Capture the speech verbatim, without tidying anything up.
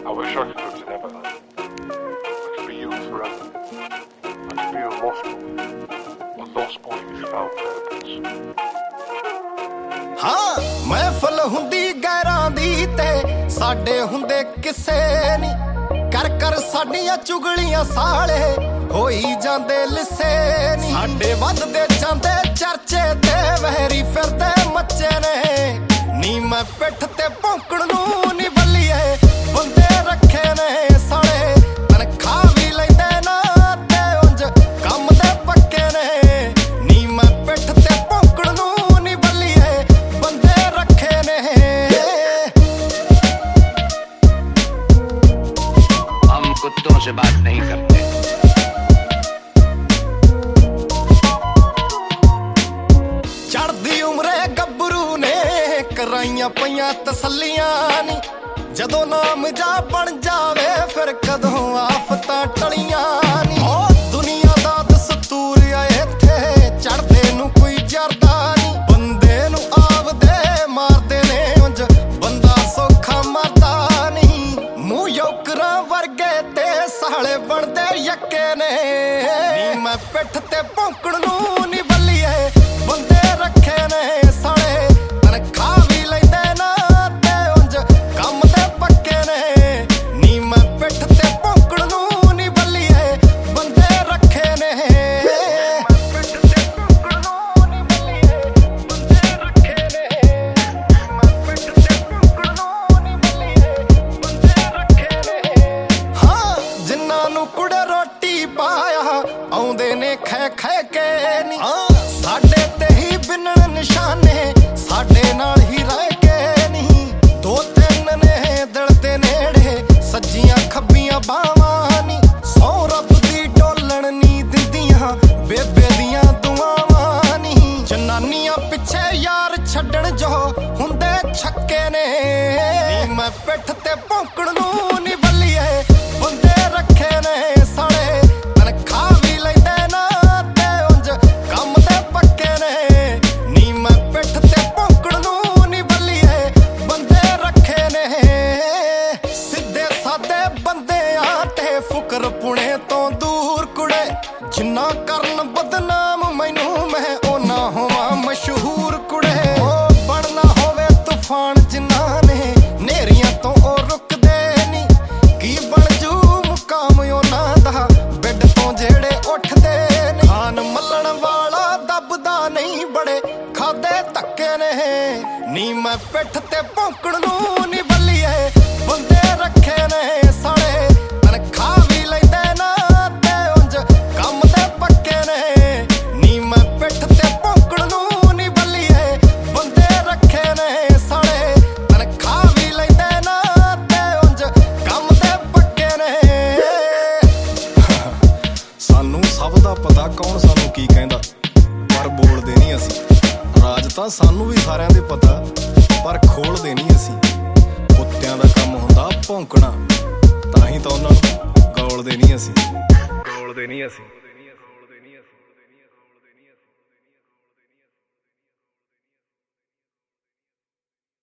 I wish I could go to Neverland. I could be you forever. I could be a lost boy. A lost boy who's found purpose. हाँ महफल हुंदी गैरां दी ते साडे हुंदे किसे नी कर कर साडियां चुगलियां साले होई जांदे लिसे नी साडे वधदे जांदे चर्चे ते वहरी फिरदे मच्चे ने नी मैं पिठ ते भौंकण नूं नी बल्लीए बंदे रखे ने साले तनखा भी लैंदे ना ते उंज कम दे पक्के ने नी मैं पिठ ते भौंकण नूं नी बल्लीए बंदे रखे ने हम कुत्तों से बात नहीं करते। चढ़दी उम्रे गब्बरू ने कराइयां पईयां तसल्लियां नी जदों नाम जा बन जावे फिर कदों आफतां टलियां नी ओ दुनिया दा दस्तूर आ इत्थे चढ़दे नूं कोई जरदा नी बंदे नूं आवदे मारदे ने उंज बंदा सौखा मरदा नी मूंह योकरां वर्गे ते साले बनदे यक्के ने नी मैं पिठ ते भौंकण नूं नी बल्लीए बंदे रखे ने साले तनखा भी लैंदे ना ते उंज कम ते पक्के ने नी मैं पिठ ते भौंकण नूं नी बल्लीए बंदे रखे ने पिठ ते भौंकण नूं नी बल्लीए बंदे रखे ने मैं पिठ ते भौंकण नूं नी बल्लीए बंदे रखे ने हाँ जिन्हां नूं कुड़े रोटी पाया आउंदे ने खै खै के नी साडे ते ही बिनण निशाने साडे नाल ही रह के नहीं दो तीन ने दिल दे नेड़े सज्जियां खब्बियां बावां नी सौ रब दी डोलण नी दिंदियां बेबे दियां दुआवां नी जनानियां पिछे यार छड्डण जो हुंदे छक्के ने नी मैं पिठ ते भौंकण नूं नी बल्लीए बंदे रखे ने साले तनखा भी लैंदे ना ते उंज कम ते पक्के ने नी मैं पिठ ते भौंकण नूं नी बल्लीए बंदे रखे ने सिद्धे सादे बंदे आटे फुकर पुणे तो दूर कुड़े जिन्ना करन बदनाम मैनू मैं ओना होवां मशहूर कुड़े ओ बनना होवे तूफान जिन्ना ने नेरियां तो ओ रुकदे नी की बन जू मुकाम ओना दा बेड तो जेड़े उठदे ने खान मल्लण वाला दबदा नहीं बड़े खादे धक्के ने नी मैं पिठ ते भौंकण नूं नी बल्लीए बंदे रखे ने साले तनखा भी लैंदे ना ते उंज कम ते पक्के ने नी मैं पिठ ते भौंकण नूं नी बल्लीए बंदे रखे ने साले तनखा भी लैंदे ना ते उंज कम ते पक्के ने सानू सब दा पता कौन सानू की कहंदा पर बोलदे नहीं असीं राज तां सानू भी सारिਆਂ ਦੇ पता पर खोलदे नहीं असीं कुत्तियां दा काम हुंदा भौंकणा तां ही तां उन्हां नूं गौलदे नहीं असीं गौलदे नहीं असीं